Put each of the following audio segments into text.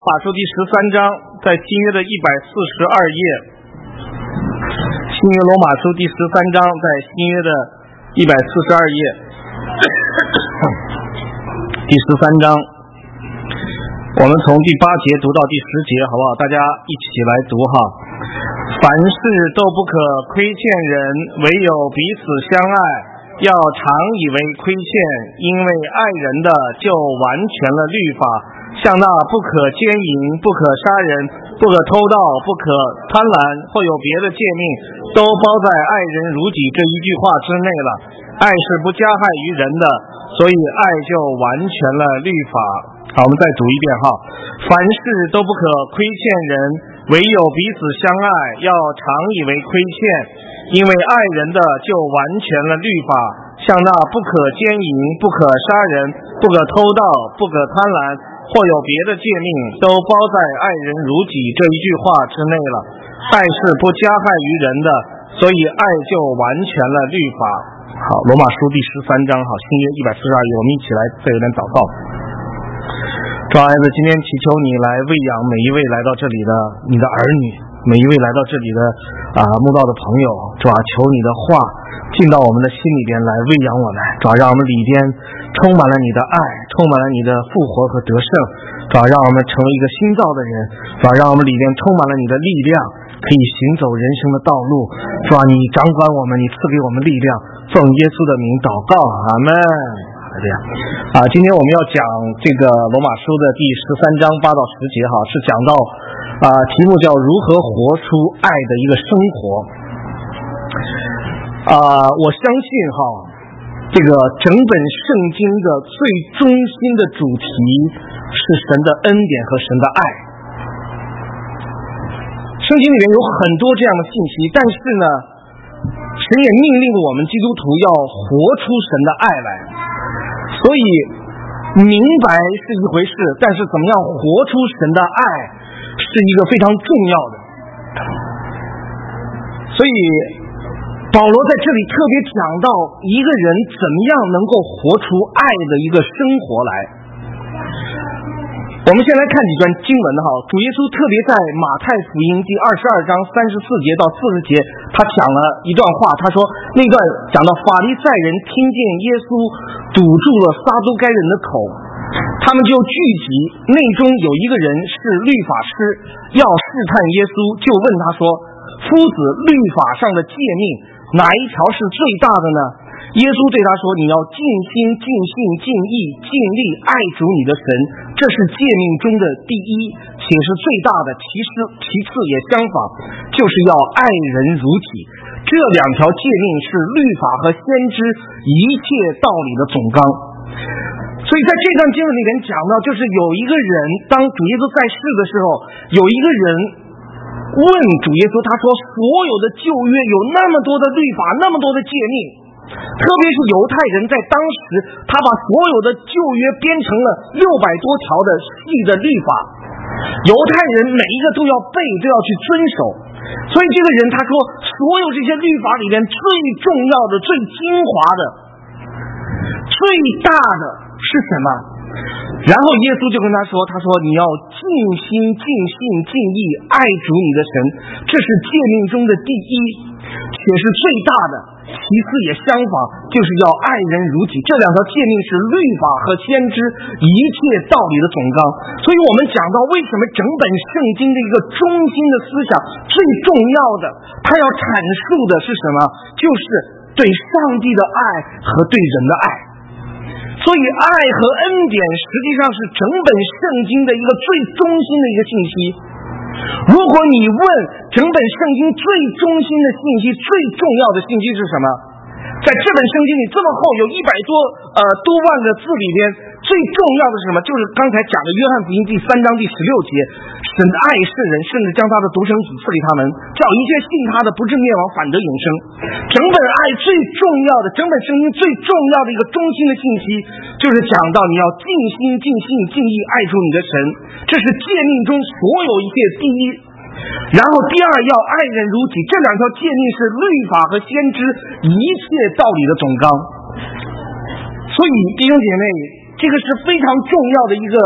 法书第13章，在新约的142页。新约罗马书第13章，在新约的142页。第13章，我们从第8节读到第10节，好不好？大家一起来读哈。凡事都不可亏欠人，唯有彼此相爱，要常以为亏欠，因为爱人的就完全了律法。像那不可奸淫，不可杀人，不可偷盗，不可贪婪，或有别的诫命，都包在爱人如己这一句话之内了。爱是不加害于人的，所以爱就完全了律法。好，我们再读一遍哈。凡事都不可亏欠人，唯有彼此相爱，要常以为亏欠，因为爱人的就完全了律法。像那不可奸淫，不可杀人，不可偷盗，不可贪婪，或有别的诫命，都包在爱人如己这一句话之内了。爱是不加害于人的，所以爱就完全了律法。好，罗马书第13章，好，新约142页，我们一起来再有点祷告。主孩子，今天祈求你来喂养每一位来到这里的你的儿女，每一位来到这里的慕道的朋友。主啊，求你的话进到我们的心里边来喂养我们。主啊，让我们里边充满了你的爱，充满了你的复活和得胜。主啊，让我们成为一个新造的人。主啊，让我们里边充满了你的力量，可以行走人生的道路。主啊，你掌管我们，你赐给我们力量，奉耶稣的名祷告，阿们。今天我们要讲这个罗马书的第13章8到10节哈，是讲到题目叫如何活出爱的一个生活。我相信哈，这个整本圣经的最中心的主题是神的恩典和神的爱。圣经里面有很多这样的信息，但是呢，神也命令我们基督徒要活出神的爱来。所以明白是一回事，但是怎么样活出神的爱是一个非常重要的。所以保罗在这里特别讲到一个人怎么样能够活出爱的一个生活来。我们先来看几段经文哈。主耶稣特别在马太福音第22章34节到40节，他讲了一段话。他说那段讲到法利赛人听见耶稣堵住了撒都该人的口，他们就聚集，内中有一个人是律法师，要试探耶稣，就问他说：夫子，律法上的诫命哪一条是最大的呢？耶稣对他说：你要尽心尽性尽意尽力爱主你的神，这是诫命中的第一，且是最大的，其次也相仿，就是要爱人如己。这两条诫命是律法和先知一切道理的总纲。所以在这段经文里面讲到，就是有一个人，当主耶稣在世的时候，有一个人问主耶稣，他说所有的旧约有那么多的律法，那么多的诫命，特别是犹太人在当时，他把所有的旧约编成了600多条的细的律法，犹太人每一个都要背，都要去遵守。所以这个人他说，所有这些律法里面最重要的、最精华的、最大的是什么？然后耶稣就跟他说，你要尽心尽性尽意爱主你的神，这是诫命中的第一，且是最大的，其次也相仿，就是要爱人如己。这两条诫命是律法和先知一切道理的总纲。所以我们讲到为什么整本圣经的一个中心的思想，最重要的，它要阐述的是什么？就是对上帝的爱和对人的爱。所以爱和恩典实际上是整本圣经的一个最中心的一个信息。如果你问整本圣经最中心的信息，最重要的信息是什么？在这本圣经里这么厚，有100多万个字里边，最重要的是什么？就是刚才讲的约翰福音第3章第16节，神爱世人，甚至将他的独生子赐给他们，叫一切信他的不至灭亡，反得永生。整本爱最重要的，整本圣经最重要的一个中心的信息，就是讲到你要尽心尽性尽意爱主你的神，这是诫命中所有一切第一。然后第二，要爱人如己，这两条诫命是律法和先知一切道理的总纲。所以弟兄姐妹，这个是非常重要的一个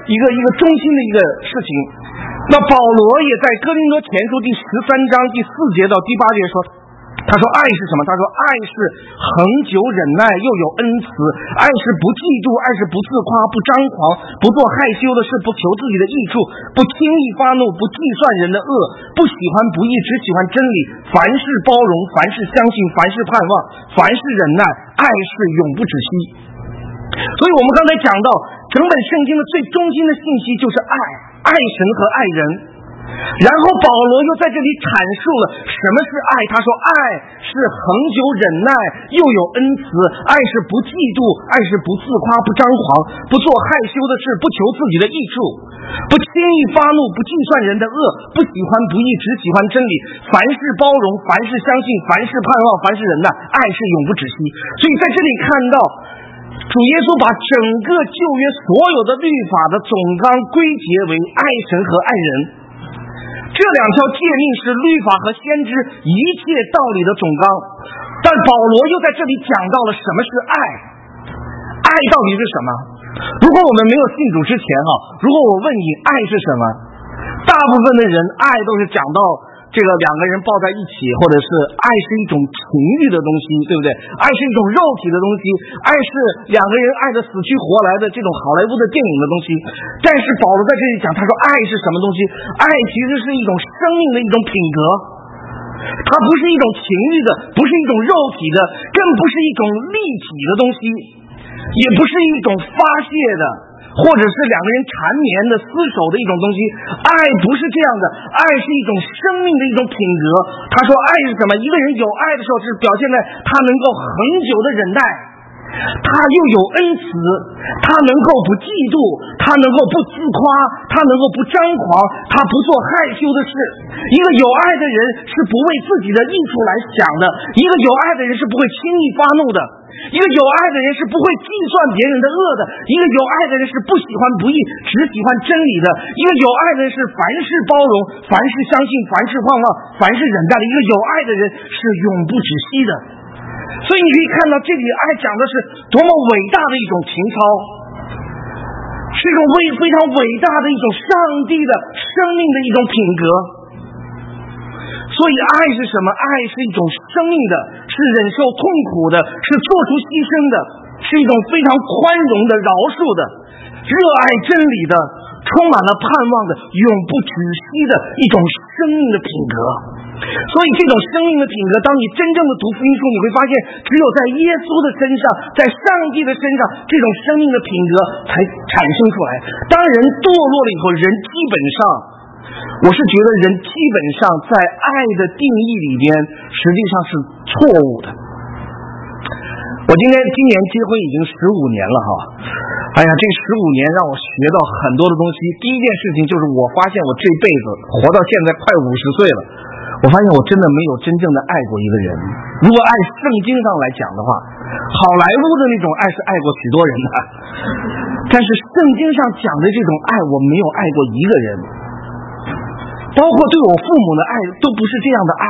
一个中心的一个事情。那保罗也在哥林多前书第13章第4节到第8节说，他说爱是什么？他说爱是恒久忍耐，又有恩慈；爱是不嫉妒，爱是不自夸，不张狂，不做害羞的事，不求自己的益处，不轻易发怒，不计算人的恶，不喜欢不义，只喜欢真理。凡事包容，凡事相信，凡事盼望，凡事忍耐，爱是永不止息。所以我们刚才讲到整本圣经的最中心的信息就是爱神和爱人。然后保罗又在这里阐述了什么是爱。他说爱是恒久忍耐，又有恩慈；爱是不嫉妒，爱是不自夸，不张狂，不做害羞的事，不求自己的益处，不轻易发怒，不计算人的恶，不喜欢不义，只喜欢真理。凡事包容，凡事相信，凡事盼望，凡事忍耐，爱是永不止息。所以在这里看到主耶稣把整个旧约所有的律法的总纲归结为爱神和爱人。这两条诫命是律法和先知一切道理的总纲，但保罗又在这里讲到了什么是爱。爱到底是什么？如果我们没有信主之前如果我问你爱是什么，大部分的人爱都是讲到这个两个人抱在一起，或者是爱是一种情欲的东西，对不对？爱是一种肉体的东西，爱是两个人爱的死去活来的这种好莱坞的电影的东西。但是保罗在这里讲，他说爱是什么东西？爱其实是一种生命的一种品格，它不是一种情欲的，不是一种肉体的，更不是一种利己的东西，也不是一种发泄的，或者是两个人缠绵的厮守的一种东西。爱不是这样的，爱是一种生命的一种品格。他说爱是什么？一个人有爱的时候是表现在他能够恒久的忍耐，他又有恩慈，他能够不嫉妒，他能够不自夸，他能够不张狂，他不做害羞的事。一个有爱的人是不为自己的益处来想的，一个有爱的人是不会轻易发怒的，一个有爱的人是不会计算别人的恶的，一个有爱的人是不喜欢不义，只喜欢真理的，一个有爱的人是凡事包容，凡事相信，凡事盼望，凡事忍耐的，一个有爱的人是永不止息的。所以你可以看到这里爱讲的是多么伟大的一种情操，是一种非常伟大的一种上帝的生命的一种品格。所以爱是什么？爱是一种生命的，是忍受痛苦的，是做出牺牲的，是一种非常宽容的、饶恕的，热爱真理的，充满了盼望的，永不止息的一种生命的品格。所以这种生命的品格，当你真正的读福音书，你会发现只有在耶稣的身上，在上帝的身上，这种生命的品格才产生出来。当人堕落了以后，人基本上，我是觉得人基本上在爱的定义里边实际上是错误的。我今年结婚已经15年了哎呀，这15年让我学到很多的东西。第一件事情就是我发现我这辈子活到现在快50岁了，我发现我真的没有真正的爱过一个人。如果按圣经上来讲的话，好莱坞的那种爱是爱过许多人的，但是圣经上讲的这种爱我没有爱过一个人，包括对我父母的爱都不是这样的爱。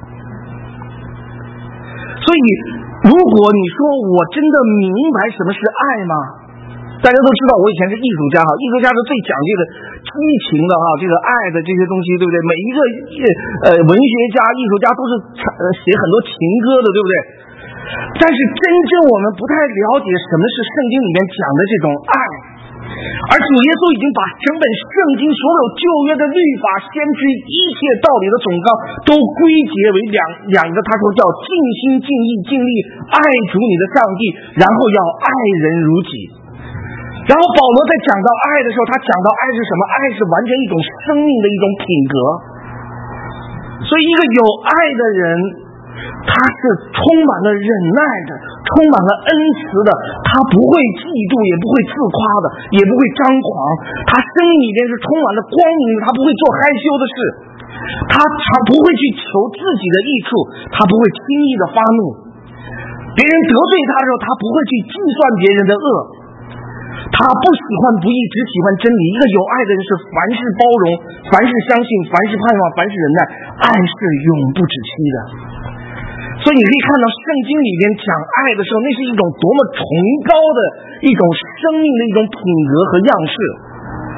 所以如果你说我真的明白什么是爱吗？大家都知道我以前是艺术家艺术家是最讲这个激情的这个爱的这些东西，对不对？每一个文学家艺术家都是写很多情歌的，对不对？但是真正我们不太了解什么是圣经里面讲的这种爱，而主耶稣已经把整本圣经所有旧约的律法先知一切道理的总纲都归结为两个，他说叫尽心尽意尽力爱主你的上帝，然后要爱人如己。然后保罗在讲到爱的时候，他讲到爱是什么？爱是完全一种生命的一种品格。所以一个有爱的人，他是充满了忍耐的，充满了恩慈的，他不会嫉妒，也不会自夸的，也不会张狂，他生命里面是充满了光明的，他不会做害羞的事，他不会去求自己的益处，他不会轻易的发怒，别人得罪他的时候，他不会去计算别人的恶，他不喜欢不义，只喜欢真理。一个有爱的人是凡事包容，凡事相信，凡事盼望，凡事忍耐，爱是永不止息的。所以你可以看到圣经里面讲爱的时候，那是一种多么崇高的一种生命的一种品格和样式。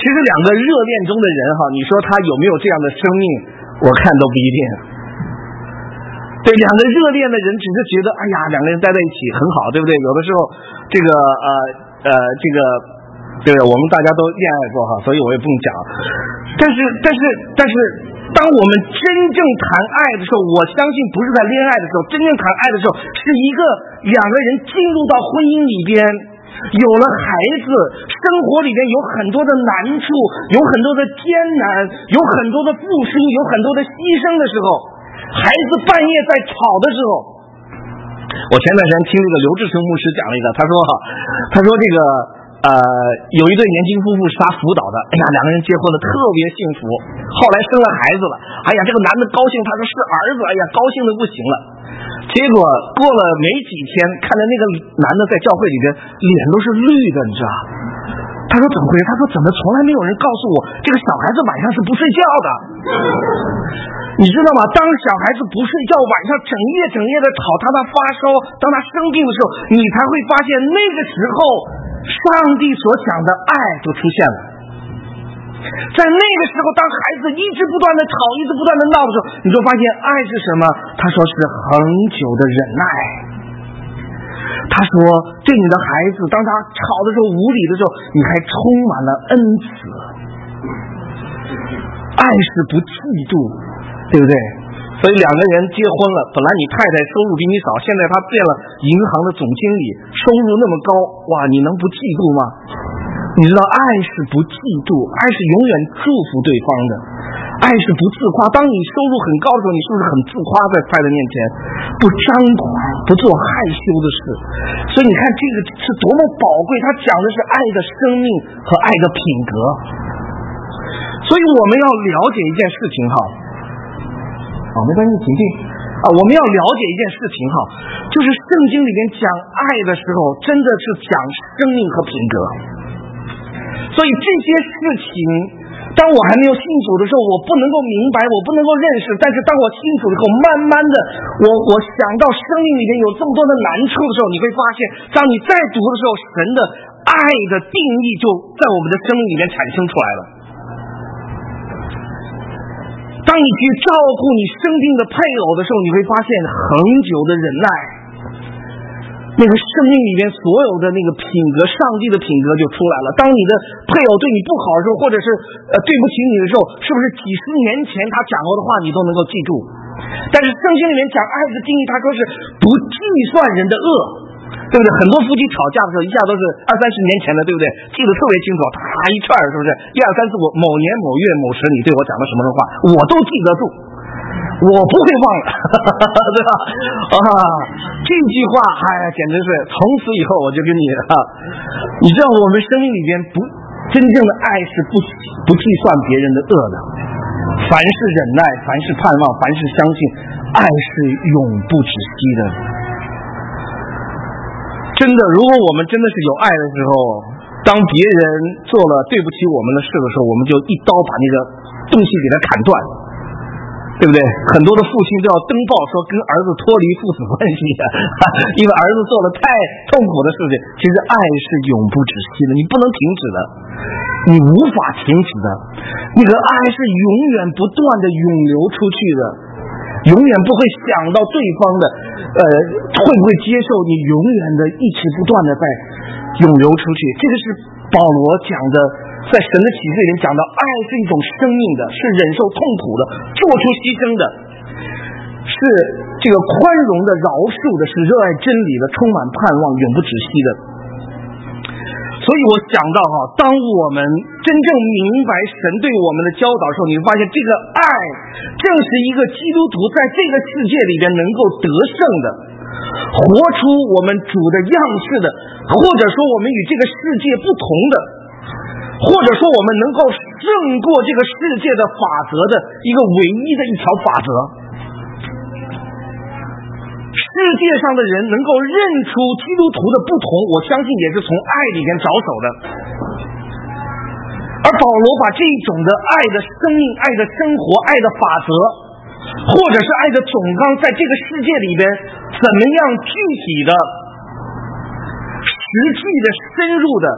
其实两个热恋中的人你说他有没有这样的生命，我看都不一定。对，两个热恋的人只是觉得哎呀两个人待在一起很好，对不对？有的时候这个我们大家都恋爱过所以我也不用讲。但是当我们真正谈爱的时候，我相信不是在恋爱的时候，真正谈爱的时候是一个两个人进入到婚姻里边，有了孩子，生活里边有很多的难处，有很多的艰难，有很多的付出，有很多的牺牲的时候，孩子半夜在吵的时候，我前段时间听这个刘志成牧师讲了一个，他说这个有一对年轻夫妇是他辅导的，哎呀，两个人结婚的特别幸福，后来生了孩子了，哎呀，这个男的高兴，他说是儿子，哎呀，高兴的不行了。结果过了没几天，看着那个男的在教会里边脸都是绿的，你知道？他说怎么回事？他说怎么从来没有人告诉我，这个小孩子晚上是不睡觉的？你知道吗？当小孩子不睡觉，晚上整夜的吵，当他发烧，当他生病的时候，你才会发现那个时候上帝所讲的爱就出现了。在那个时候，当孩子一直不断的吵，一直不断的闹的时候，你就发现爱是什么？他说是恒久的忍耐。他说对你的孩子，当他吵的时候，无理的时候，你还充满了恩慈。爱是不嫉妒，对不对？所以两个人结婚了，本来你太太收入比你少，现在她变了银行的总经理，收入那么高，哇，你能不嫉妒吗？你知道爱是不嫉妒，爱是永远祝福对方的，爱是不自夸。当你收入很高的时候，你是不是很自夸在太太面前，不张狂，不做害羞的事？所以你看这个是多么宝贵，他讲的是爱的生命和爱的品格。所以我们要了解一件事情没关系，请进我们要了解一件事情就是圣经里面讲爱的时候，真的是讲生命和品格。所以这些事情，当我还没有信主的时候，我不能够明白，我不能够认识。但是当我信主以后，慢慢的，我想到生命里面有这么多的难处的时候，你会发现，当你再读的时候，神的爱的定义就在我们的生命里面产生出来了。当你去照顾你生病的配偶的时候，你会发现恒久的忍耐，那个生命里面所有的那个品格，上帝的品格就出来了。当你的配偶对你不好的时候，或者是对不起你的时候，是不是几十年前他讲过的话你都能够记住？但是圣经里面讲爱的定义，他说是不计算人的恶，对不对？很多夫妻吵架的时候，一下都是20-30年前的，对不对？记得特别清楚，一串是不是？1、2、3、4、5，某年某月某时你对我讲了什么话，我都记得住，我不会忘了，对吧？这句话，简直是从此以后我就跟你你知道我们生命里边真正的爱是不计算别人的恶的，凡是忍耐，凡是盼望，凡是相信，爱是永不止息的。真的，如果我们真的是有爱的时候，当别人做了对不起我们的事的时候，我们就一刀把那个东西给他砍断，对不对？很多的父亲都要登报说跟儿子脱离父子关系因为儿子做了太痛苦的事情。其实爱是永不止息的，你不能停止的，你无法停止的，那个爱是永远不断的涌流出去的，永远不会想到对方的会不会接受，你永远的一直不断的在涌流出去。这个是保罗讲的，在神的启示里面讲到，爱是一种生命的，是忍受痛苦的，做出牺牲的，是这个宽容的、饶恕的，是热爱真理的，充满盼望，永不止息的。所以我想到当我们真正明白神对我们的教导的时候，你会发现这个爱正是一个基督徒在这个世界里边能够得胜的，活出我们主的样式的，或者说我们与这个世界不同的，或者说我们能够胜过这个世界的法则的一个唯一的一条法则。世界上的人能够认出基督徒的不同，我相信也是从爱里面着手的。而保罗把这种的爱的生命、爱的生活、爱的法则，或者是爱的总纲，在这个世界里边怎么样具体的、实际的、深入的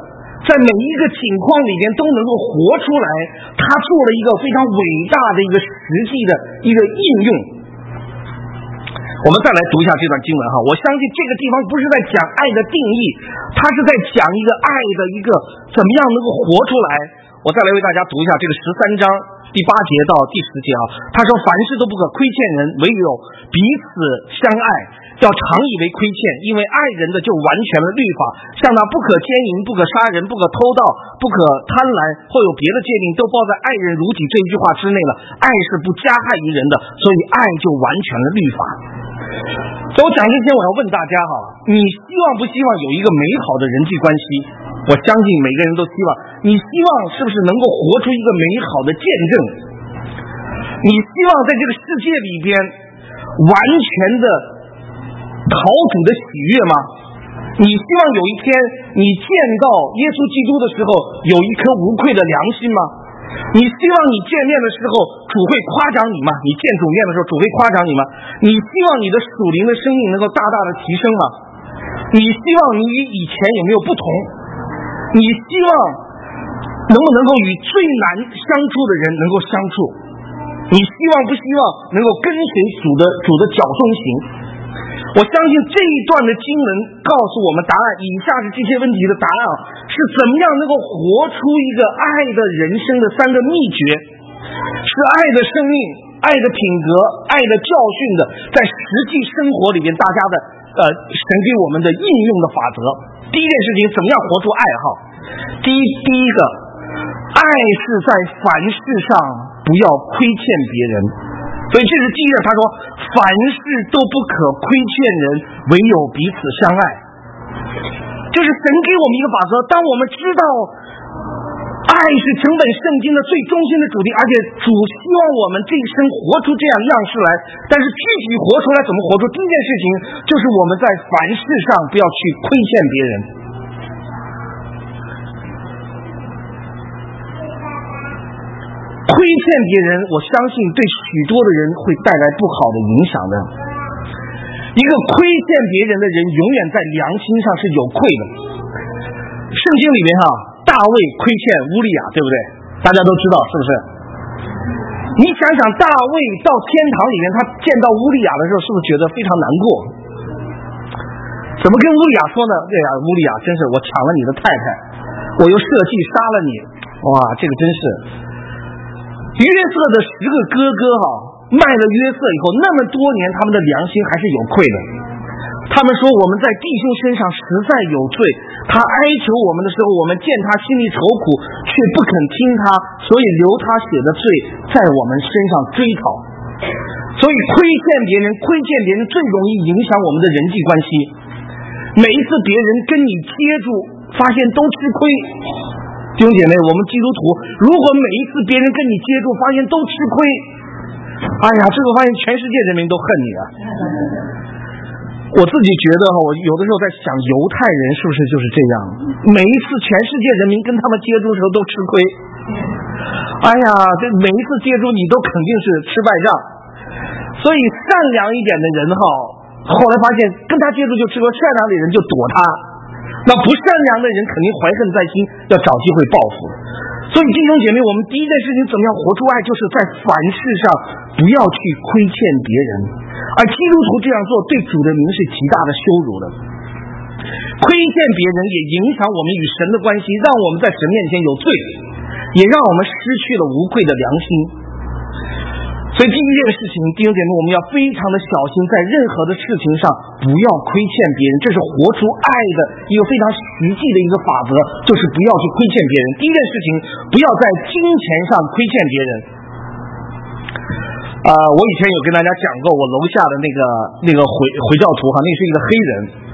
在每一个情况里边都能够活出来，他做了一个非常伟大的一个实际的一个应用。我们再来读一下这段经文哈，我相信这个地方不是在讲爱的定义，它是在讲一个爱的一个怎么样能够活出来。我再来为大家读一下这个13章第8节到第10节啊，他说凡事都不可亏欠人，唯有彼此相爱，要常以为亏欠，因为爱人的就完全了律法，像那不可奸淫，不可杀人，不可偷盗，不可贪婪，或有别的诫命，都包在爱人如己这一句话之内了。爱是不加害于人的，所以爱就完全了律法。所以我讲之前我要问大家哈，你希望不希望有一个美好的人际关系？我相信每个人都希望。你希望是不是能够活出一个美好的见证？你希望在这个世界里边完全的讨主的喜悦吗？你希望有一天你见到耶稣基督的时候有一颗无愧的良心吗？你希望你见面的时候主会夸奖你吗？你见主面的时候主会夸奖你吗？你希望你的属灵的生命能够大大的提升吗？你希望你与以前有没有不同？你希望能不能够与最难相处的人能够相处？你希望不希望能够跟随主的脚中行？我相信这一段的经文告诉我们答案，以下是这些问题的答案是怎么样能够活出一个爱的人生的3个秘诀，是爱的生命、爱的品格、爱的教训的，在实际生活里面大家的神给我们的应用的法则。第一件事情，怎么样活出爱好？第一个，爱是在凡事上不要亏欠别人。所以这是第一个，他说凡事都不可亏欠人，唯有彼此相爱。就是神给我们一个法则，当我们知道爱是整本圣经的最中心的主题，而且主希望我们这一生活出这样样式来，但是具体活出来怎么活出？第一件事情就是我们在凡事上不要去亏欠别人。亏欠别人，我相信对许多的人会带来不好的影响的。一个亏欠别人的人，永远在良心上是有愧的。圣经里面大卫亏欠乌利亚，对不对？大家都知道，是不是？你想想，大卫到天堂里面，他见到乌利亚的时候，是不是觉得非常难过？怎么跟乌利亚说呢？对呀，乌利亚，真是我抢了你的太太，我又设计杀了你，哇，这个真是。约瑟的10个哥哥卖了约瑟以后，那么多年他们的良心还是有愧的。他们说我们在弟兄身上实在有罪，他哀求我们的时候，我们见他心里愁苦，却不肯听他，所以留他写的罪在我们身上追讨。所以亏欠别人最容易影响我们的人际关系。每一次别人跟你接触，发现都吃亏。弟兄姐妹，我们基督徒如果每一次别人跟你接触，发现都吃亏，哎呀，这个发现全世界人民都恨你啊！我自己觉得我有的时候在想，犹太人是不是就是这样？每一次全世界人民跟他们接触的时候都吃亏，哎呀，这每一次接触你都肯定是吃败仗。所以善良一点的人后来发现跟他接触就吃亏，善良的人就躲他。那不善良的人肯定怀恨在心，要找机会报复。所以弟兄姐妹，我们第一件事情怎么样活出爱，就是在凡事上不要去亏欠别人。而基督徒这样做对主的名是极大的羞辱的。亏欠别人也影响我们与神的关系，让我们在神面前有罪，也让我们失去了无愧的良心。所以第一件事情，弟兄姐妹，我们要非常的小心，在任何的事情上不要亏欠别人，这是活出爱的一个非常实际的一个法则，就是不要去亏欠别人。第一件事情，不要在金钱上亏欠别人。我以前有跟大家讲过，我楼下的那个回教徒那是一个黑人，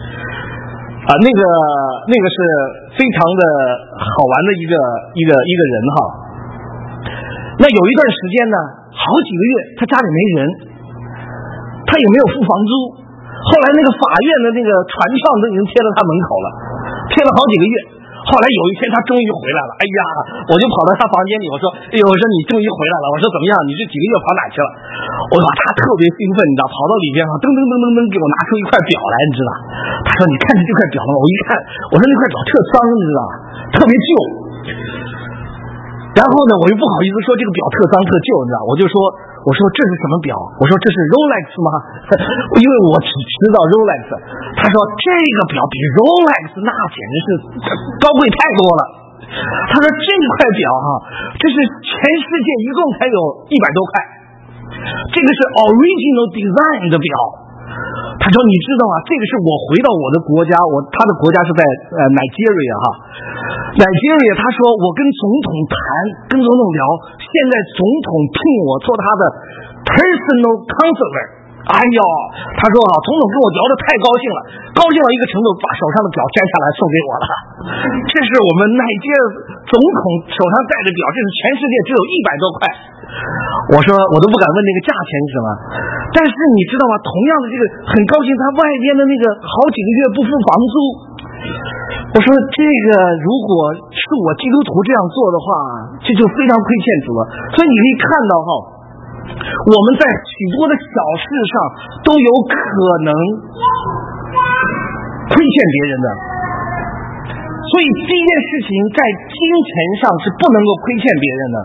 那个是非常的好玩的一个人那有一段时间呢，好几个月他家里没人，他也没有付房租。后来那个法院的那个传票都已经贴到他门口了，贴了好几个月。后后来有一天他终于回来了，哎呀，我就跑到他房间里，我说你终于回来了，我说怎么样，你这几个月跑哪去了？我说他特别兴奋，你知道，跑到里边噔噔噔噔噔给我拿出一块表来，你知道，他说你看着这块表吗？我一看，我说那块表特脏，你知道，特别旧。然后呢，我又不好意思说这个表特脏特旧，你知道，我说这是什么表？我说这是 Rolex 吗？因为我只知道 Rolex。他说这个表比 Rolex 那简直是高贵太多了。他说这块表这是全世界一共才有100多块，这个是 original design 的表。他说你知道吗？这个是我回到我的国家，他的国家是在Nigeria Nigeria。他说我跟总统谈，跟总统聊，现在总统聘我做他的 personal counselor。哎呦，他说总统跟我聊得太高兴了，高兴到一个程度，把手上的表摘下来送给我了。这是我们总统手上戴的表，这是全世界只有100多块。我说我都不敢问那个价钱是什么，但是你知道吗？同样的这个很高兴，他外边的那个好几个月不付房租。我说这个如果是我基督徒这样做的话，这就非常亏欠主了。所以你可以看到我们在许多的小事上都有可能亏欠别人的。所以第一件事情在金钱上是不能够亏欠别人的。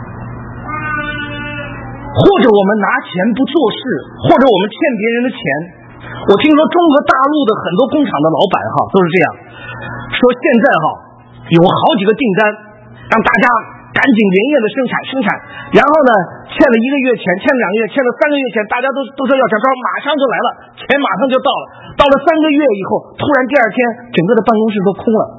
或者我们拿钱不做事，或者我们欠别人的钱。我听说中国大陆的很多工厂的老板都是这样说，现在有好几个订单让大家赶紧连夜的生产，然后呢欠了1个月钱，欠了2个月，欠了3个月钱，大家都说要钱，说马上就来了，钱马上就到了。到了3个月以后，突然第二天整个的办公室都空了，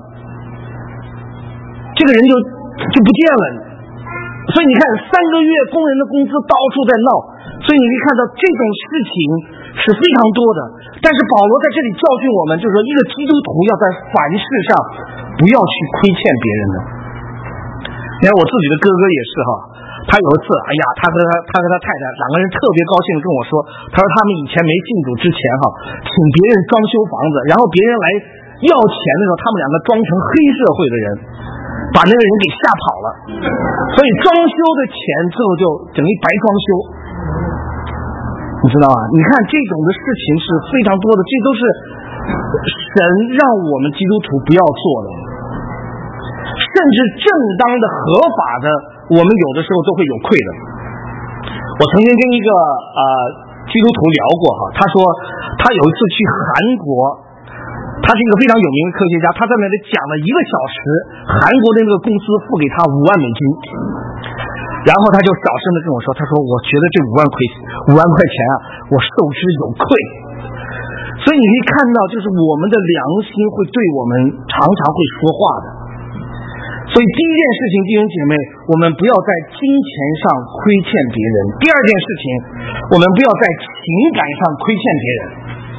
这个人就不见了。所以你看3个月工人的工资到处在闹，所以你可以看到这种事情是非常多的。但是保罗在这里教训我们，就是说一个基督徒要在凡事上不要去亏欠别人的。你看我自己的哥哥也是他有一次，哎呀，他和他太太2个人特别高兴跟我说，他说他们以前没信主之前请别人装修房子，然后别人来要钱的时候，他们2个装成黑社会的人，把那个人给吓跑了，所以装修的钱最后就等于白装修，你知道吗？你看这种的事情是非常多的，这都是神让我们基督徒不要做的。甚至正当的合法的，我们有的时候都会有愧的。我曾经跟一个基督徒聊过他说他有一次去韩国，他是一个非常有名的科学家，他在那里讲了1个小时，韩国的那个公司付给他5万美金，然后他就小声的跟我说，他说我觉得这5万块钱我受之有愧。所以你可以看到，就是我们的良心会对我们常常会说话的。所以第一件事情，弟兄姐妹，我们不要在金钱上亏欠别人；第二件事情，我们不要在情感上亏欠别人。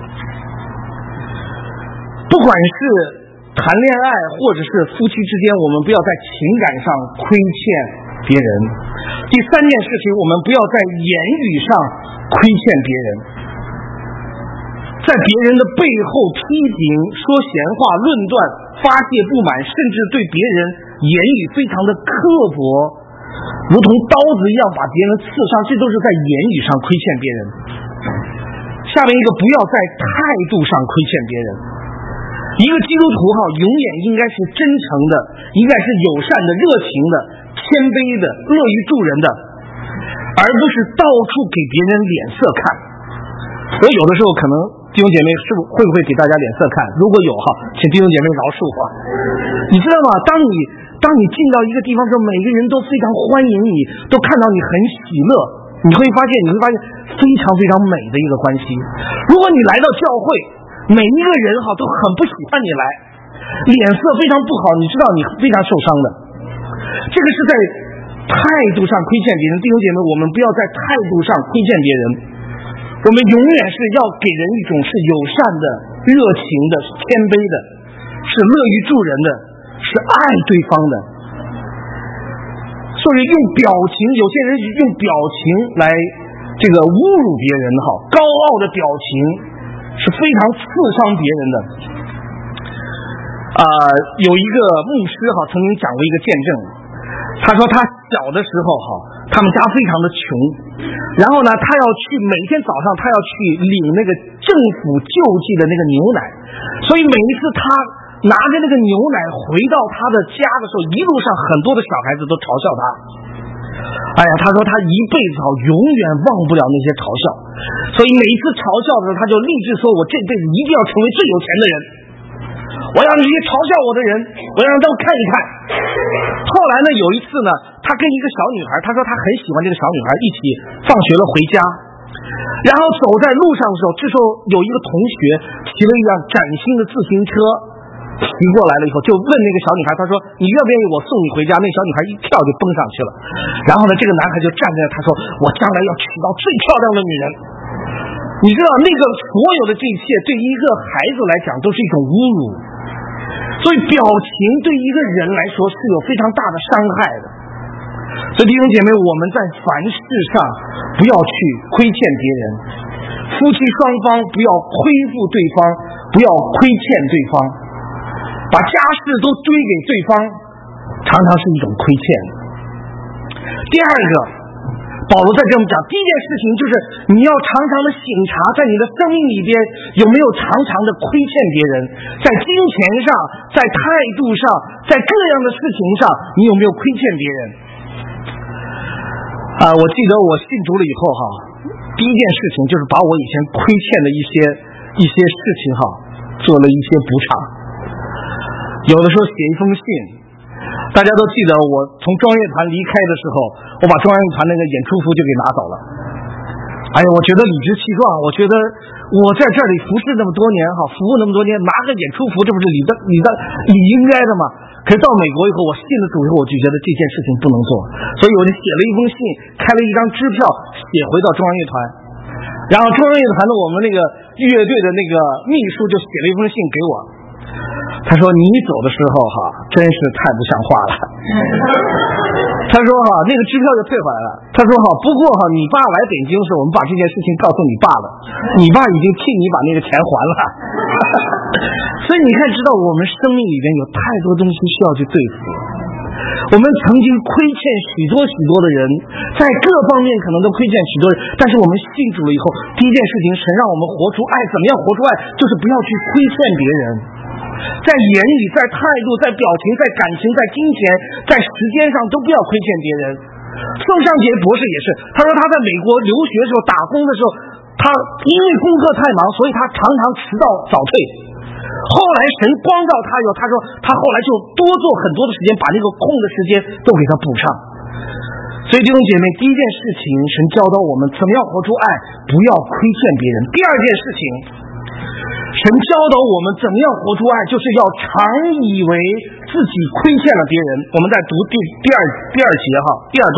不管是谈恋爱或者是夫妻之间，我们不要在情感上亏欠别人。第三件事情，我们不要在言语上亏欠别人，在别人的背后批评、说闲话、论断、发泄不满，甚至对别人言语非常的刻薄，如同刀子一样把别人刺伤，这都是在言语上亏欠别人。下面一个，不要在态度上亏欠别人。一个基督徒永远应该是真诚的，应该是友善的、热情的、谦卑的、乐于助人的，而不是到处给别人脸色看。我有的时候可能弟兄姐妹会不会给大家脸色看？如果有请弟兄姐妹饶恕我。你知道吗？当你进到一个地方时候，每个人都非常欢迎你，都看到你很喜乐，你会发现非常非常美的一个关系。如果你来到教会，每一个人都很不喜欢你来，脸色非常不好，你知道你非常受伤的。这个是在态度上亏欠别人。弟兄姐妹，我们不要在态度上亏欠别人，我们永远是要给人一种是友善的、热情的、是谦卑的，是乐于助人的，是爱对方的。所以用表情，有些人用表情来这个侮辱别人高傲的表情是非常刺伤别人的。 有一个牧师曾经讲过一个见证，他说他小的时候他们家非常的穷，然后呢他要去每天早上他要去领那个政府救济的那个牛奶，所以每一次他拿着那个牛奶回到他的家的时候，一路上很多的小孩子都嘲笑他。他说他一辈子永远忘不了那些嘲笑，所以每一次嘲笑的时候他就立志说，我这辈子一定要成为最有钱的人，我要那些嘲笑我的人，我要让他们看一看。后来呢，有一次呢，他跟一个小女孩，他说他很喜欢这个小女孩，一起放学了回家，然后走在路上的时候，这时候有一个同学骑了一辆崭新的自行车骑过来了以后，就问那个小女孩，他说你愿不愿意我送你回家？那小女孩一跳就蹦上去了，然后呢这个男孩就站在他说，我将来要娶到最漂亮的女人。你知道那个所有的这一切对一个孩子来讲都是一种侮辱，所以表情对一个人来说是有非常大的伤害的。所以弟兄姐妹，我们在凡事上不要去亏欠别人，夫妻双方不要亏负对方，不要亏欠对方，把家事都堆给对方，常常是一种亏欠。第二个，保罗在这么讲，第一件事情就是你要常常的省察，在你的生命里边有没有常常的亏欠别人，在金钱上，在态度上，在各样的事情上，你有没有亏欠别人。我记得我信主了以后第一件事情就是把我以前亏欠的一些事情做了一些补偿。有的时候写一封信，大家都记得我从庄乐团离开的时候，我把庄乐团那个演出服就给拿走了。我觉得理直气壮，我觉得我在这里服侍那么多年服务那么多年，拿个演出服，这不是你应该的吗？可是到美国以后，我信了主以后，我就觉得这件事情不能做，所以我就写了一封信，开了一张支票，写回到中央乐团。然后中央乐团的我们那个乐队的那个秘书就写了一封信给我，他说你走的时候真是太不像话了。他说那个支票就退回来了。他说不过你爸来北京时，我们把这件事情告诉你爸了，你爸已经替你把那个钱还了。所以你看，知道我们生命里边有太多东西需要去对付。我们曾经亏欠许多的人，在各方面可能都亏欠许多人，但是我们信主了以后，第一件事情，神让我们活出爱。怎么样活出爱？就是不要去亏欠别人，在言语，在态度，在表情，在感情，在金钱，在时间上都不要亏欠别人。宋尚杰博士也是，他说他在美国留学的时候，打工的时候，他因为功课太忙，所以他常常迟到早退。后来神光照他以后，他说他后来就多做很多的时间，把那个空的时间都给他补上。所以弟兄姐妹，第一件事情，神教导我们怎么样活出爱，不要亏欠别人。第二件事情，神教导我们怎么样活出爱，就是要常以为自己亏欠了别人。我们在读第二节第二段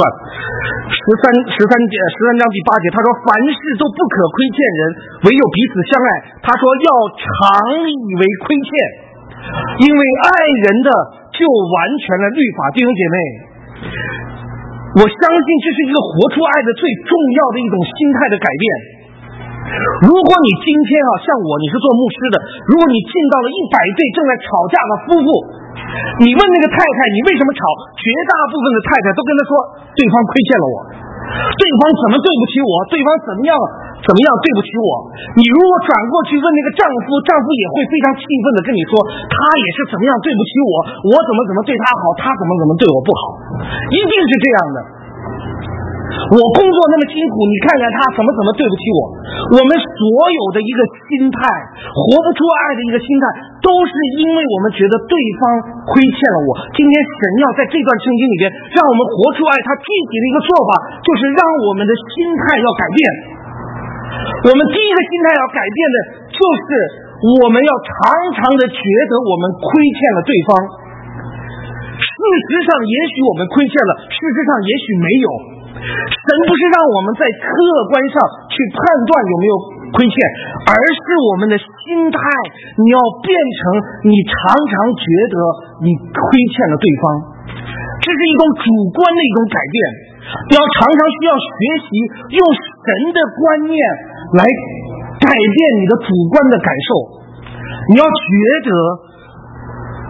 13章第8节，他说凡事都不可亏欠人，唯有彼此相爱。他说要常以为亏欠，因为爱人的就完全了律法。弟兄姐妹，我相信这是一个活出爱的最重要的一种心态的改变。如果你今天像我，你是做牧师的，如果你进到了100对正在吵架的夫妇，你问那个太太你为什么吵，绝大部分的太太都跟他说对方亏欠了我，对方怎么对不起我，对方怎么样对不起我。你如果转过去问那个丈夫，丈夫也会非常气愤的跟你说，他也是怎么样对不起我怎么对他好，他怎么对我不好，一定是这样的。我工作那么辛苦，你看看他怎么对不起我。我们所有的一个心态，活不出爱的一个心态，都是因为我们觉得对方亏欠了我。今天神要在这段圣经里边让我们活出爱，他具体的一个做法就是让我们的心态要改变。我们第一个心态要改变的就是我们要常常的觉得我们亏欠了对方。事实上也许我们亏欠了，事实上也许没有。神不是让我们在客观上去判断有没有亏欠，而是我们的心态，你要变成你常常觉得你亏欠了对方，这是一种主观的一种改变。你要常常需要学习用神的观念来改变你的主观的感受。你要觉得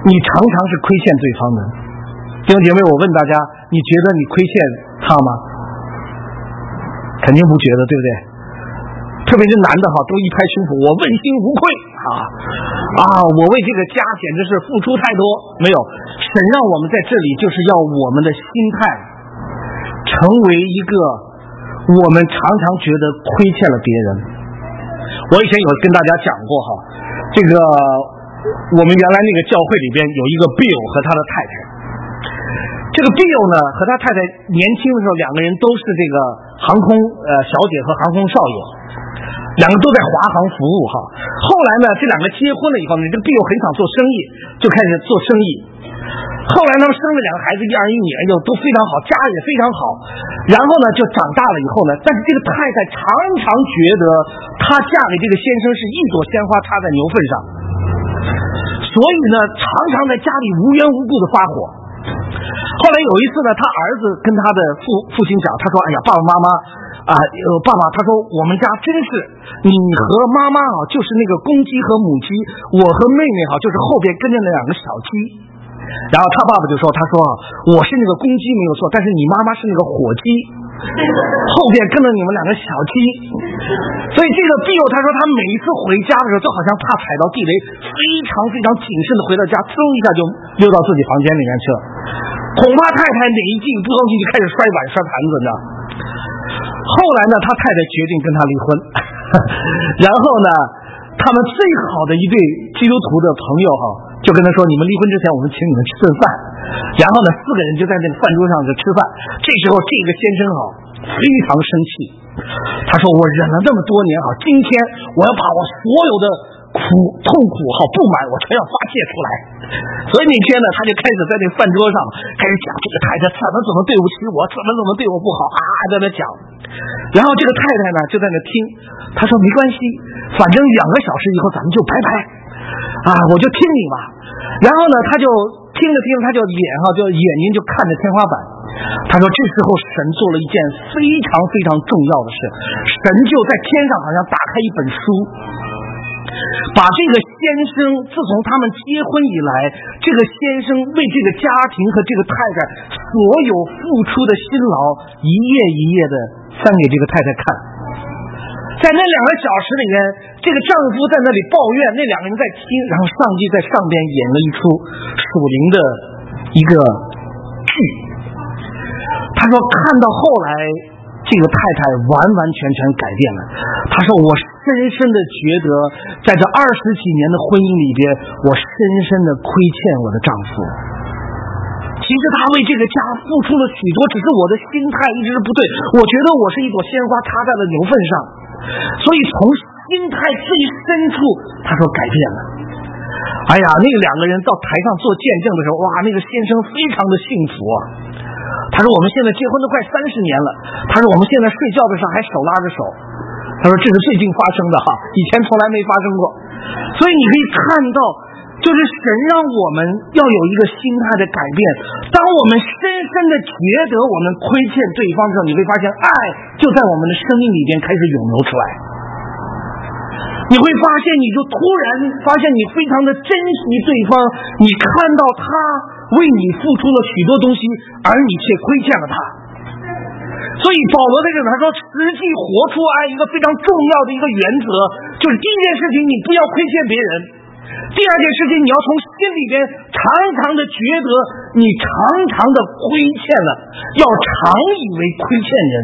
你常常是亏欠对方的。弟兄姐妹，我问大家，你觉得你亏欠他吗？肯定不觉得，对不对？特别是男的都一拍胸脯，我问心无愧我为这个家简直是付出太多。没有，神让我们在这里就是要我们的心态成为一个我们常常觉得亏欠了别人。我以前有跟大家讲过这个我们原来那个教会里边有一个 Bill 和他的太太。这个 Bill 呢和他太太年轻的时候，两个人都是这个航空小姐和航空少爷，两个都在华航服务后来呢，这两个结婚了以后呢，这个 Bill 很想做生意，就开始做生意。后来他们生了两个孩子，一儿一女，都非常好，家也非常好。然后呢，就长大了以后呢，但是这个太太常常觉得她嫁给这个先生是一朵鲜花插在牛粪上，所以呢，常常在家里无缘无故的发火。后来有一次呢，他儿子跟他的父亲讲，他说：“哎呀，爸爸妈妈爸爸，他说我们家真是你和妈妈就是那个公鸡和母鸡，我和妹妹就是后边跟着那两个小鸡。”然后他爸爸就说：“他说我是那个公鸡没有错，但是你妈妈是那个火鸡，后边跟着你们两个小鸡。”所以这个 Bill 他说他每一次回家的时候，就好像怕踩到地雷，非常非常谨慎的回到家，嗖一下就溜到自己房间里面去了。恐怕太太哪一进不高兴就开始摔碗摔盘子呢。后来呢，他太太决定跟他离婚，然后呢，他们最好的一对基督徒的朋友就跟他说：“你们离婚之前，我们请你们吃顿饭。”然后呢，4个人就在那个饭桌上就吃饭。这时候，这个先生非常生气，他说：“我忍了这么多年今天我要把我所有的痛苦不满我全要发泄出来。”所以那天呢，他就开始在那饭桌上开始讲这个太太怎么对不起我，怎么对我不好在那讲。然后这个太太呢就在那听，他说：“没关系，反正2个小时以后咱们就拜拜我就听你吧。”然后呢，他就听着听着，他就眼睛就看着天花板。他说这时候神做了一件非常非常重要的事，神就在天上好像打开一本书，把这个先生自从他们结婚以来，这个先生为这个家庭和这个太太所有付出的辛劳一页一页的翻给这个太太看。在那2个小时里面，这个丈夫在那里抱怨，那2个人在听，然后上帝在上边演了一出属灵的一个剧。他说看到后来这个太太完完全全改变了。他说我深深的觉得在这20几年的婚姻里边，我深深的亏欠我的丈夫。其实他为这个家付出了许多，只是我的心态一直不对，我觉得我是一朵鲜花插在了牛粪上。所以从心态最深处，他说改变了。哎呀，那2个人到台上做见证的时候，哇，那个先生非常的幸福他说我们现在结婚都快30年了，他说我们现在睡觉的时候还手拉着手，他说这是最近发生的以前从来没发生过。所以你可以看到，就是神让我们要有一个心态的改变。当我们深深的觉得我们亏欠对方的时候，你会发现爱就在我们的生命里边开始涌流出来。你会发现，你就突然发现你非常的珍惜对方，你看到他为你付出了许多东西，而你却亏欠了他。所以保罗在这里他说，实际活出爱一个非常重要的一个原则，就是第一件事情，你不要亏欠别人；第二件事情，你要从心里边常常的觉得你常常的亏欠了，要常以为亏欠人。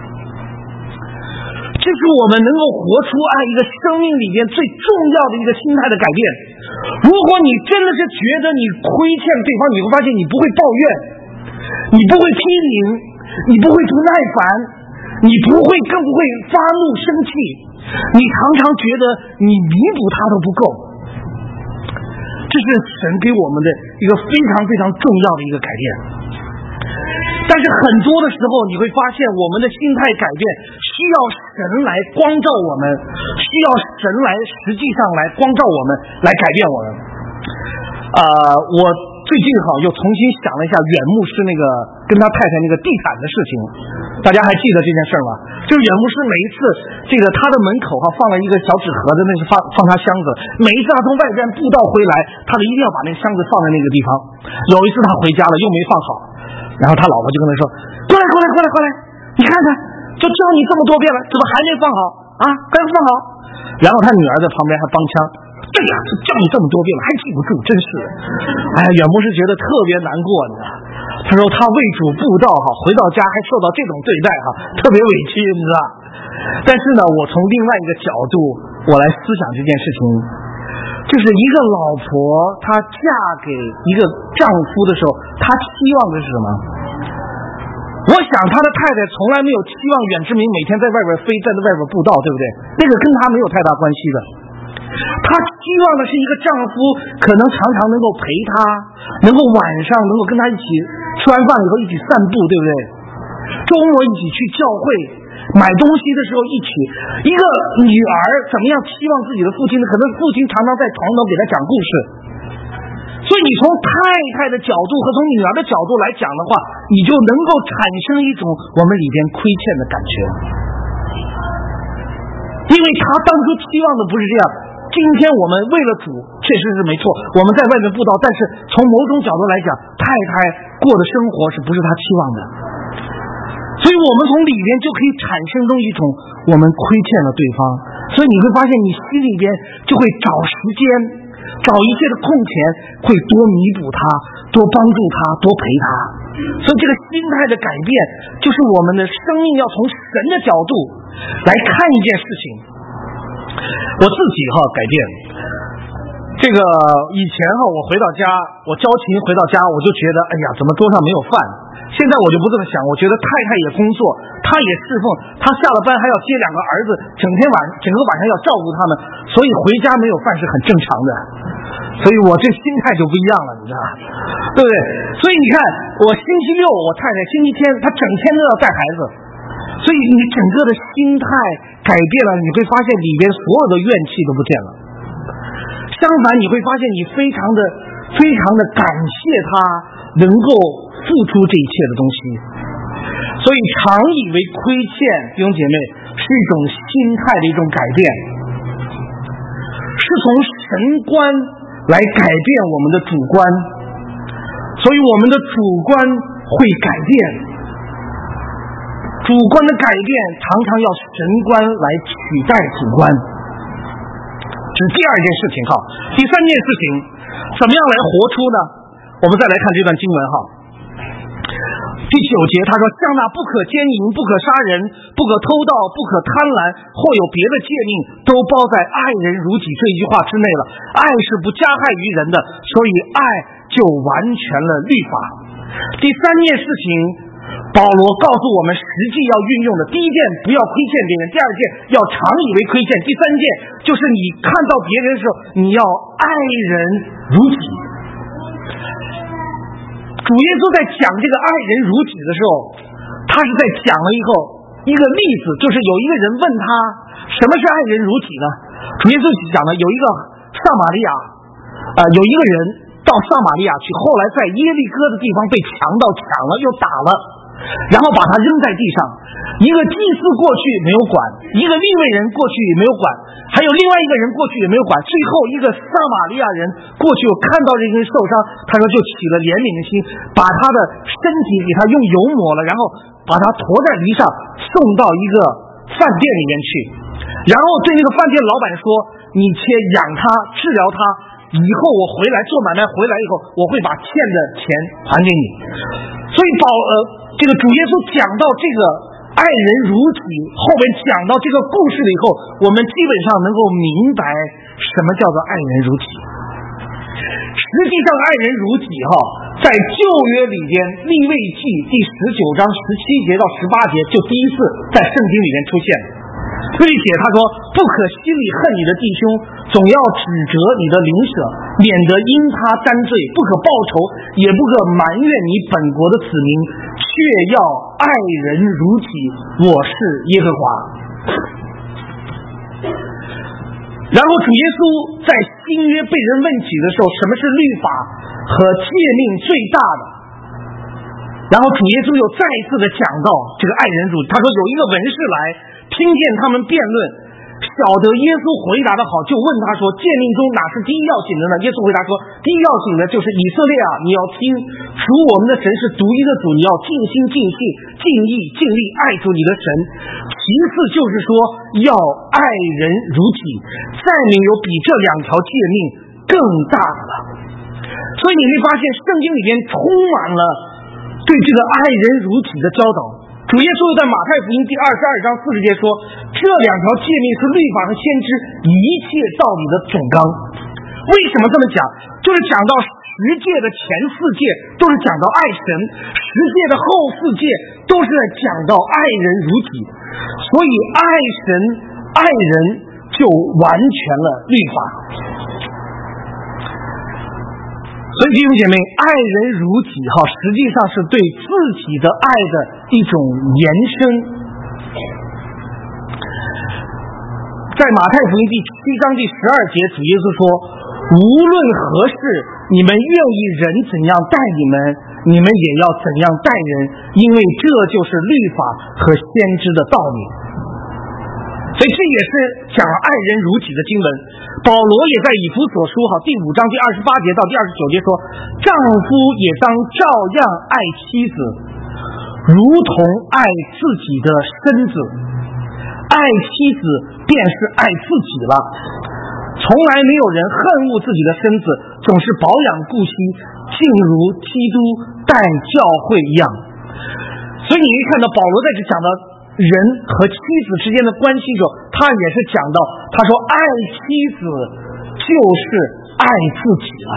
这是我们能够活出爱一个生命里边最重要的一个心态的改变。如果你真的是觉得你亏欠对方，你会发现你不会抱怨，你不会批评，你不会不耐烦，你更不会发怒生气，你常常觉得你弥补他都不够。这是神给我们的一个非常非常重要的一个改变。但是很多的时候你会发现，我们的心态改变需要神来光照我们，需要神来实际上来光照我们，来改变我们。我最近又重新想了一下远牧师那个跟他太太那个地毯的事情。 大家还记得这件事吗？就是远牧师每一次这个他的门口放了一个小纸盒子，那是放他箱子。每一次他从外边布道回来，他一定要把那个箱子放在那个地方。有一次他回家了又没放好，然后他老婆就跟他说：“过来，你看看，就教你这么多遍了，怎么还没放好啊？该放好。”然后他女儿在旁边还帮腔：“对呀，教你这么多遍了还记不住，真是的。”哎呀，远牧师觉得特别难过，你知道。他说他为主布道回到家还受到这种对待特别委屈，你知道。但是呢，我从另外一个角度我来思想这件事情，就是一个老婆她嫁给一个丈夫的时候，她期望的是什么？我想他的太太从来没有期望远志明每天在外边飞，在外边布道，对不对？那个跟他没有太大关系的。他希望的是一个丈夫可能常常能够陪他，能够晚上能够跟他一起吃完饭以后一起散步，对不对？周末一起去教会，买东西的时候一起。一个女儿怎么样期望自己的父亲呢？可能父亲常常在床头给他讲故事。所以你从太太的角度和从女儿的角度来讲的话，你就能够产生一种我们里边亏欠的感觉。因为他当初期望的不是这样。今天我们为了主确实是没错，我们在外面布道，但是从某种角度来讲，太太过的生活是不是他期望的？所以我们从里边就可以产生出一种我们亏欠了对方，所以你会发现你心里边就会找时间，找一切的空钱，会多弥补他，多帮助他，多陪他。所以这个心态的改变，就是我们的生命要从神的角度来看一件事情。我自己改变，这个以前我回到家，我交情回到家，我就觉得哎呀，怎么桌上没有饭？现在我就不这么想，我觉得太太也工作，她也侍奉，她下了班还要接2个儿子，整个晚上要照顾他们，所以回家没有饭是很正常的。所以我这心态就不一样了，你知道吧？对不对？所以你看，我星期六我太太星期天她整天都要带孩子，所以你整个的心态改变了，你会发现里边所有的怨气都不见了。相反，你会发现你非常的感谢他能够付出这一切的东西。所以常以为亏欠，弟兄姐妹，是一种心态的一种改变，是从神观来改变我们的主观。所以我们的主观会改变，主观的改变常常要神观来取代主观。这是第二件事情第三件事情，怎么样来活出呢？我们再来看这段经文第9节，他说：像那不可奸淫，不可杀人，不可偷盗，不可贪婪，或有别的诫命，都包在爱人如己这一句话之内了。爱是不加害于人的，所以爱就完全了律法。第三件事情，保罗告诉我们实际要运用的，第一件不要亏欠别人，第二件要常以为亏欠，第三件就是你看到别人的时候，你要爱人如己。主耶稣在讲这个爱人如己的时候，他是在讲了一个例子，就是有一个人问他什么是爱人如己呢？主耶稣讲了，有一个撒玛利亚有一个人到撒玛利亚去，后来在耶利哥的地方被强盗抢了又打了，然后把他扔在地上。一个祭司过去没有管，一个利未人过去也没有管，还有另外一个人过去也没有管。最后一个撒玛利亚人过去，看到这个人受伤，他说就起了怜悯的心，把他的身体给他用油抹了，然后把他驮在驴上送到一个饭店里面去，然后对那个饭店老板说：你且养他，治疗他，以后我回来做买卖回来以后，我会把欠的钱还给你。所以这个主耶稣讲到这个爱人如己，后面讲到这个故事了以后，我们基本上能够明白什么叫做爱人如己。实际上爱人如己在旧约里边利未记第19章17节到18节就第一次在圣经里面出现。并且他说，不可心里恨你的弟兄，总要指责你的邻舍，免得因他担罪，不可报仇，也不可埋怨你本国的子民，却要爱人如己，我是耶和华。然后主耶稣在新约被人问起的时候，什么是律法和诫命最大的？ 然后主耶稣又再一次的讲到这个爱人如己，他说有一个文士来听见他们辩论，晓得耶稣回答的好，就问他说，诫命中哪是第一要紧的呢？耶稣回答说，第一要紧的就是以色列啊，你要听主我们的神是独一的主，你要尽心尽性尽意尽力爱主你的神。其次就是说要爱人如己，再没有比这两条诫命更大的了。所以你会发现圣经里边充满了对这个爱人如己的教导。主耶稣又在马太福音第22章40节说，这两条诫命是律法和先知一切道理的总纲。为什么这么讲？就是讲到10诫的前4诫都是讲到爱神，10诫的后4诫都是在讲到爱人如己，所以爱神爱人就完全了律法。所以弟兄姐妹，爱人如己实际上是对自己的爱的一种延伸。在马太福音第7章第12节，主耶稣说，无论何事你们愿意人怎样待你们，你们也要怎样待人，因为这就是律法和先知的道理。所以这也是讲爱人如己的经文。保罗也在以弗所书第5章第28节到第29节说，丈夫也当照样爱妻子，如同爱自己的身子，爱妻子便是爱自己了。从来没有人恨恶自己的身子，总是保养顾惜，竟如基督待教会一样。所以你会看到保罗在这讲到人和妻子之间的关系的时候，他也是讲到，他说爱妻子就是爱自己了。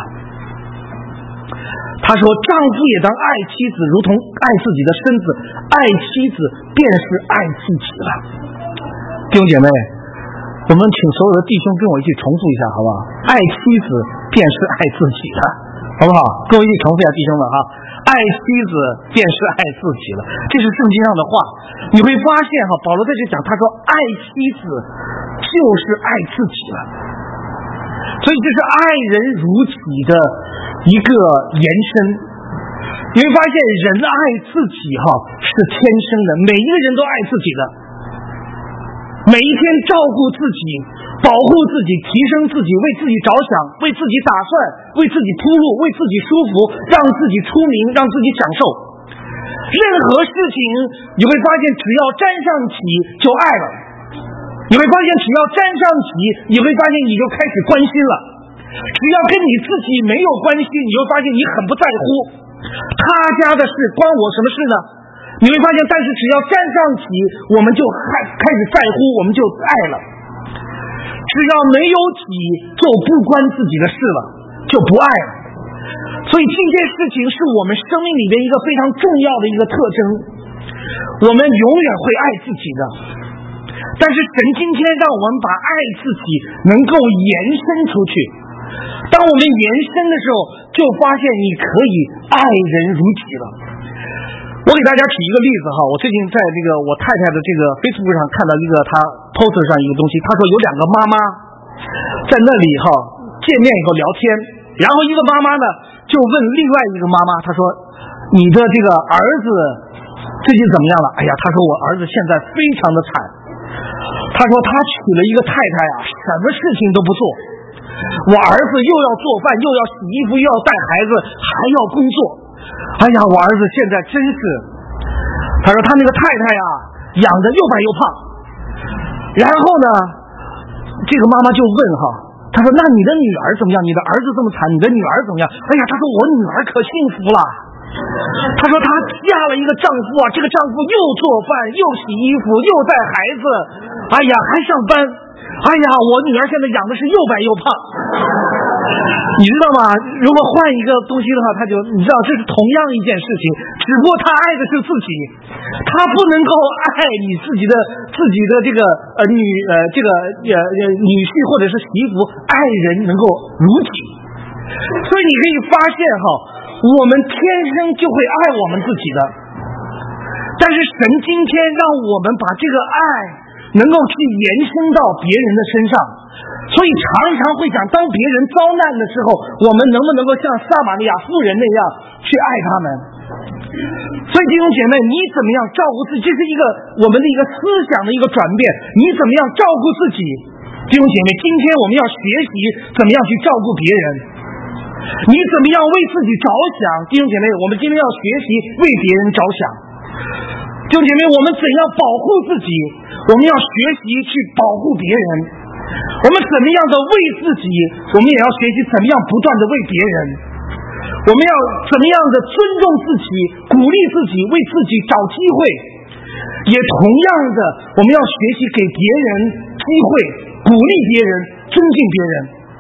他说丈夫也当爱妻子如同爱自己的身子，爱妻子便是爱自己了。弟兄姐妹，我们请所有的弟兄跟我一起重复一下好不好？爱妻子便是爱自己了，好不好？跟我一起重复一下，弟兄们爱妻子便是爱自己了，这是圣经上的话。你会发现保罗在这讲，他说爱妻子就是爱自己了，所以这是爱人如己的一个延伸。你会发现人爱自己是天生的，每一个人都爱自己的，每一天照顾自己，保护自己，提升自己，为自己着想，为自己打算，为自己铺路，为自己舒服，让自己出名，让自己享受。任何事情你会发现只要沾上起就爱了，你会发现只要沾上起，你会发现你就开始关心了。只要跟你自己没有关系，你就发现你很不在乎，他家的事关我什么事呢？你会发现，但是只要沾上起，我们就开始在乎，我们就爱了。只要没有起，就不关自己的事了，就不爱了。所以这件事情是我们生命里边一个非常重要的一个特征，我们永远会爱自己的。但是神今天让我们把爱自己能够延伸出去，当我们延伸的时候，就发现你可以爱人如己了。我给大家举一个例子我最近在这个我太太的这个 Facebook 上看到一个她 post 上一个东西，她说有2个妈妈在那里见面以后聊天，然后一个妈妈呢就问另外一个妈妈，她说你的这个儿子最近怎么样了？哎呀，她说我儿子现在非常的惨，她说他娶了一个太太什么事情都不做，我儿子又要做饭，又要洗衣服，又要带孩子，还要工作。哎呀，我儿子现在真是，他说他那个太太养得又白又胖。然后呢，这个妈妈就问他说那你的女儿怎么样？你的儿子这么惨，你的女儿怎么样？哎呀，他说我女儿可幸福了。他说他嫁了一个丈夫这个丈夫又做饭，又洗衣服，又带孩子，哎呀还上班。哎呀，我女儿现在养的是又白又胖。你知道吗？如果换一个东西的话，你知道这是同样一件事情，只不过他爱的是自己，他不能够爱你自己的这个女婿或者是媳妇，爱人能够如己。所以你可以发现我们天生就会爱我们自己的，但是神今天让我们把这个爱能够去延伸到别人的身上，所以常常会讲，当别人遭难的时候，我们能不能够像撒玛利亚妇人那样去爱他们？ 所以弟兄姐妹，你怎么样照顾自己，这是一个我们的一个思想的一个转变。你怎么样照顾自己？弟兄姐妹，今天我们要学习怎么样去照顾别人。你怎么样为自己着想？弟兄姐妹，我们今天要学习为别人着想。弟兄姐妹，我们怎样保护自己？我们要学习去保护别人。我们怎么样的为自己？我们也要学习怎么样不断的为别人。我们要怎么样的尊重自己，鼓励自己，为自己找机会。也同样的，我们要学习给别人机会，鼓励别人，尊敬别人。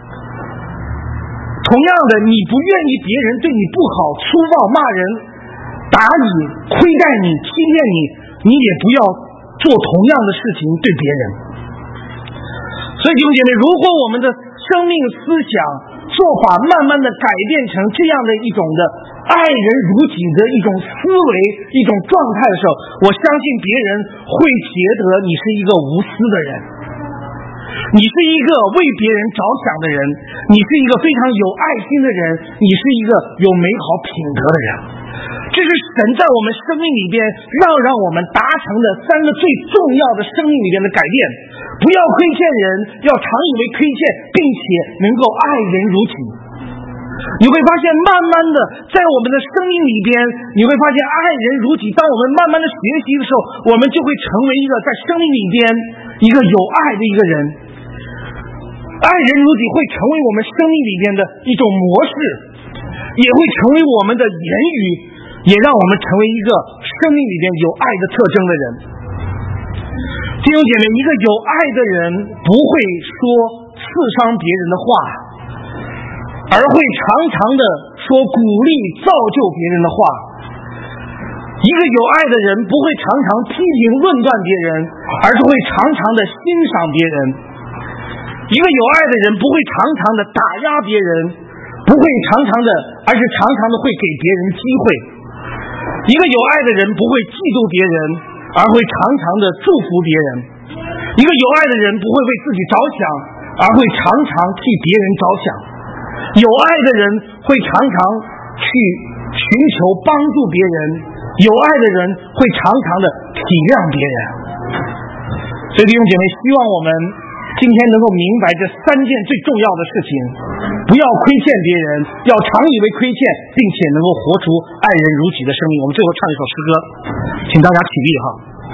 同样的，你不愿意别人对你不好，粗暴骂人，打你，亏待你，欺骗你，你也不要做同样的事情对别人。所以弟兄姐妹，如果我们的生命思想做法慢慢的改变成这样的一种的爱人如己的一种思维，一种状态的时候，我相信别人会觉得你是一个无私的人，你是一个为别人着想的人，你是一个非常有爱心的人，你是一个有美好品德的人。这是神在我们生命里边让我们达成的三个最重要的生命里边的改变。不要亏欠人，要常以为亏欠，并且能够爱人如己。你会发现慢慢的在我们的生命里边，你会发现爱人如己。当我们慢慢的学习的时候，我们就会成为一个在生命里边一个有爱的一个人。爱人如己会成为我们生命里边的一种模式，也会成为我们的言语，也让我们成为一个生命里边有爱的特征的人。弟兄姐妹，一个有爱的人不会说刺伤别人的话，而会常常的说鼓励造就别人的话。一个有爱的人不会常常批评论断别人，而是会常常的欣赏别人。一个有爱的人不会常常的打压别人，不会常常的，而是常常的会给别人机会。一个有爱的人不会嫉妒别人，而会常常的祝福别人。一个有爱的人不会为自己着想，而会常常替别人着想。有爱的人会常常去寻求帮助别人，有爱的人会常常的体谅别人。所以弟兄姐妹，希望我们今天能够明白这三件最重要的事情：不要亏欠别人，要常以为亏欠，并且能够活出爱人如己的生命。我们最后唱一首诗歌，请大家起立哈。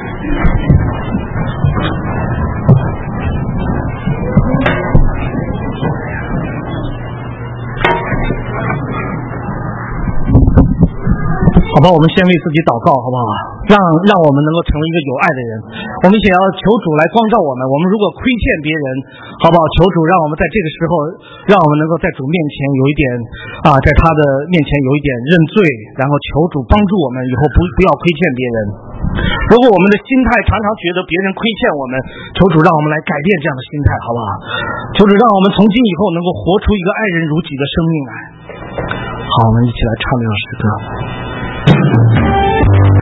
好吧，我们先为自己祷告，好不好？让我们能够成为一个有爱的人。我们想要求主来光照我们。我们如果亏欠别人，好不好？求主让我们在这个时候，让我们能够在主面前有一点在他的面前有一点认罪，然后求主帮助我们以后不要亏欠别人。如果我们的心态常常觉得别人亏欠我们，求主让我们来改变这样的心态，好不好？求主让我们从今以后能够活出一个爱人如己的生命来。好，我们一起来唱这首诗歌。